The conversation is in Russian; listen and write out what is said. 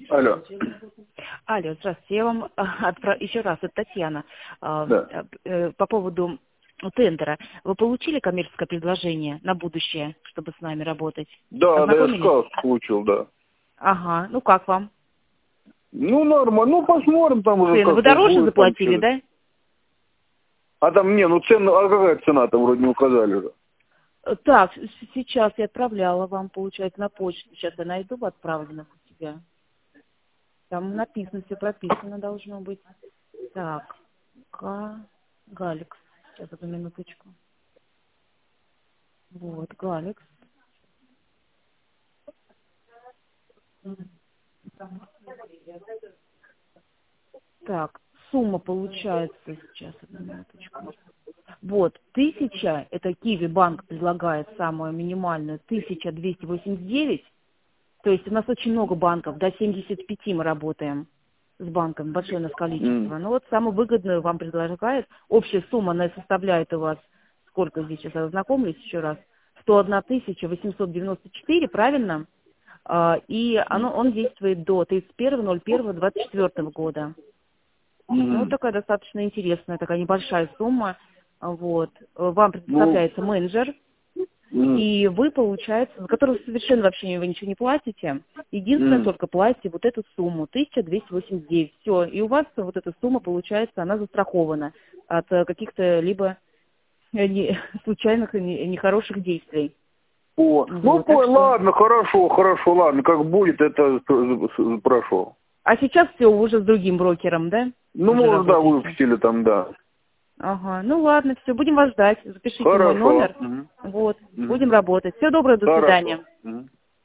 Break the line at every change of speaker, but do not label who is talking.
Алло.
Алло, здравствуйте. Я вам еще раз, это Татьяна.
Да.
По поводу тендера. Вы получили коммерческое предложение на будущее, чтобы с нами работать?
Да, я
Ознакомились?
сказ получил, да.
Ага, ну как вам?
Ну, нормально, ну, посмотрим там уже.
Цены. Вы дороже заплатили, да?
А там, цена, а какая цена-то вроде не указали уже?
Так, сейчас я отправляла вам, получается, на почту. Сейчас я найду в отправленных у тебя. Там написано, все прописано должно быть. Так, Галикс. Сейчас, одну минуточку. Вот, Галикс. Так, сумма получается сейчас, одну минуточку. Вот, 1000, это Киви банк предлагает самую минимальную, 1289. То есть у нас очень много банков, до 75 мы работаем с банком, большое у нас количество. Ну вот самую выгодную вам предлагает. Общая сумма, она составляет у вас, сколько здесь, сейчас ознакомлюсь еще раз, 101 894, правильно? И он действует до 31.01.24 года. Ну, вот такая достаточно интересная, такая небольшая сумма. Вот. Вам предоставляется менеджер, и вы, получается, за которого совершенно вообще вы ничего не платите. Единственное, только платите вот эту сумму, 1289. Все, и у вас вот эта сумма, получается, она застрахована от каких-то либо случайных и нехороших действий.
Вот, ладно, хорошо, ладно, как будет, это прошу.
А сейчас все уже с другим брокером, да?
Ну, может, да, выпустили там, да.
Ага, ну ладно, все, будем вас ждать. Запишите мой
Хорошо.
номер. Вот, будем работать. Всего доброго, до свидания.